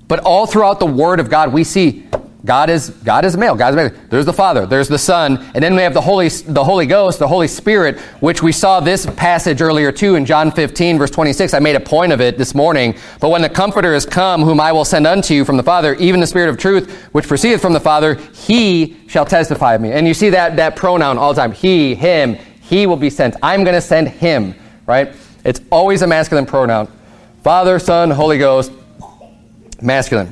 But all throughout the Word of God, we see God is male. God is male. There's the Father. There's the Son. And then we have the Holy Ghost, the Holy Spirit, which we saw this passage earlier too in John 15, verse 26. I made a point of it this morning. But when the Comforter is come, whom I will send unto you from the Father, even the Spirit of truth, which proceedeth from the Father, he shall testify of me. And you see that pronoun all the time. He, him, he will be sent. I'm going to send him, right? It's always a masculine pronoun. Father, Son, Holy Ghost, masculine.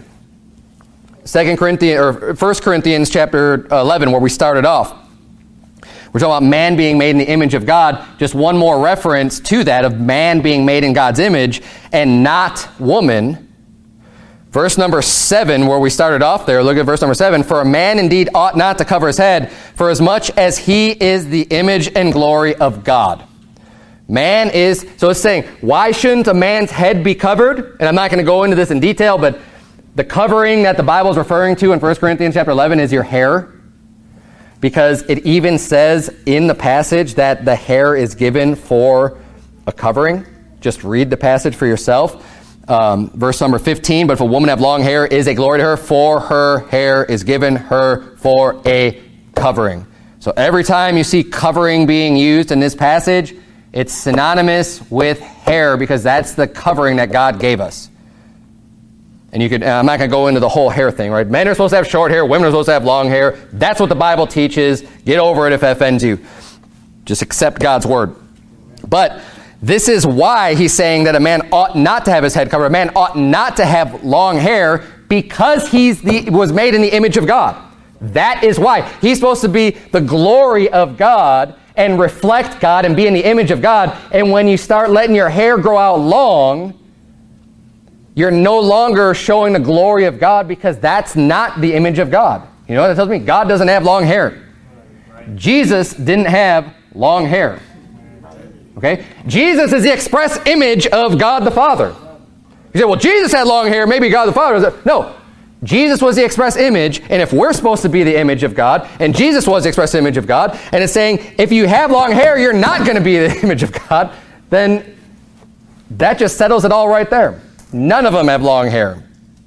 1 Corinthians chapter 11, where we started off. We're talking about man being made in the image of God. Just one more reference to that of man being made in God's image and not woman. Verse number 7, where we started off there, look at verse number 7. For a man indeed ought not to cover his head, for as much as he is the image and glory of God. Man is, so it's saying, why shouldn't a man's head be covered? And I'm not going to go into this in detail, but the covering that the Bible is referring to in 1 Corinthians chapter 11 is your hair. Because it even says in the passage that the hair is given for a covering. Just read the passage for yourself. Verse number 15, but if a woman have long hair, is a glory to her, for her hair is given her for a covering. So every time you see covering being used in this passage, it's synonymous with hair because that's the covering that God gave us. And you could, I'm not going to go into the whole hair thing, right? Men are supposed to have short hair. Women are supposed to have long hair. That's what the Bible teaches. Get over it if it offends you. Just accept God's word. But this is why he's saying that a man ought not to have his head covered. A man ought not to have long hair because was made in the image of God. That is why. He's supposed to be the glory of God and reflect God and be in the image of God. And when you start letting your hair grow out long, you're no longer showing the glory of God because that's not the image of God. You know what that tells me? God doesn't have long hair. Jesus didn't have long hair. Okay? Jesus is the express image of God the Father. You say, well, Jesus had long hair, maybe God the Father. No. Jesus was the express image, and if we're supposed to be the image of God, and Jesus was the express image of God, and it's saying, if you have long hair, you're not going to be the image of God, then that just settles it all right there. None of them have long hair.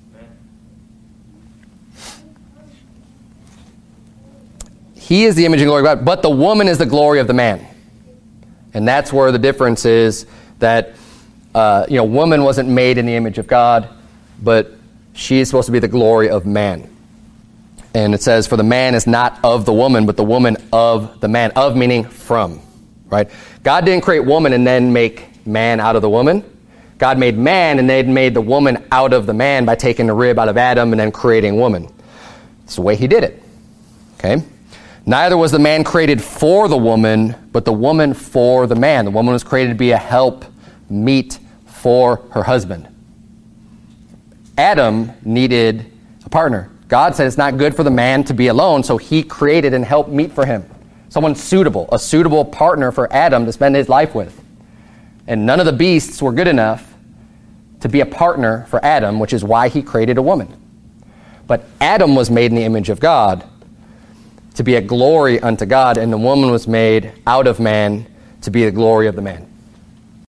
He is the image and glory of God, but the woman is the glory of the man. And that's where the difference is that, woman wasn't made in the image of God, but she is supposed to be the glory of man. And it says, for the man is not of the woman, but the woman of the man. Of meaning from, right? God didn't create woman and then make man out of the woman. God made man and then made the woman out of the man by taking the rib out of Adam and then creating woman. That's the way he did it. Okay? Neither was the man created for the woman, but the woman for the man. The woman was created to be a help meet for her husband. Adam needed a partner. God said it's not good for the man to be alone, so he created and helped meet for him. Someone suitable, a suitable partner for Adam to spend his life with. And none of the beasts were good enough to be a partner for Adam, which is why he created a woman. But Adam was made in the image of God to be a glory unto God, and the woman was made out of man to be the glory of the man.